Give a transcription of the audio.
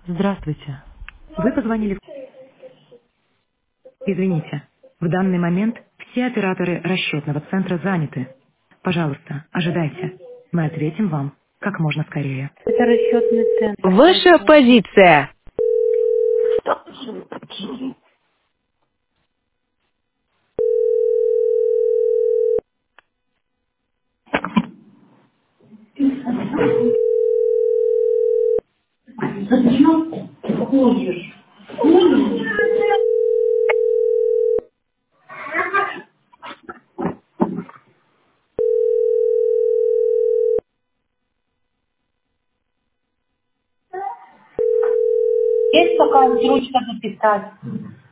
Здравствуйте. Вы позвонили Извините, в данный момент все операторы расчетного центра заняты. Пожалуйста, ожидайте. Мы ответим вам как можно скорее. Это расчетный центр, Ваша точно. позиция. Есть пока ручка записать?